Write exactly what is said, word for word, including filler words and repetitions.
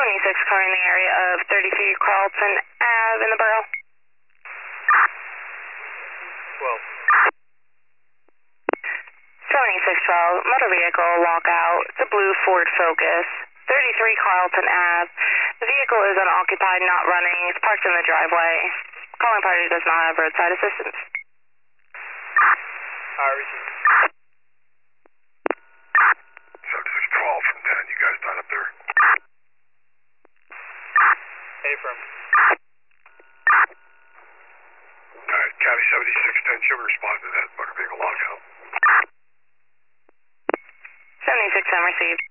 seventy-six covering the area of thirty-three Carlton Ave in the borough. twelve. seventy-six twelve, motor vehicle walkout, the blue Ford Focus, thirty-three Carlton Ave. The vehicle is unoccupied, not running. It's parked in the driveway. Calling party does not have roadside assistance. Alright, receive. seventy-six twelve from ten, you guys done up there? Hey, from. Alright, County seventy-six ten, should we respond to that motor vehicle lockout? seventy-six ten received.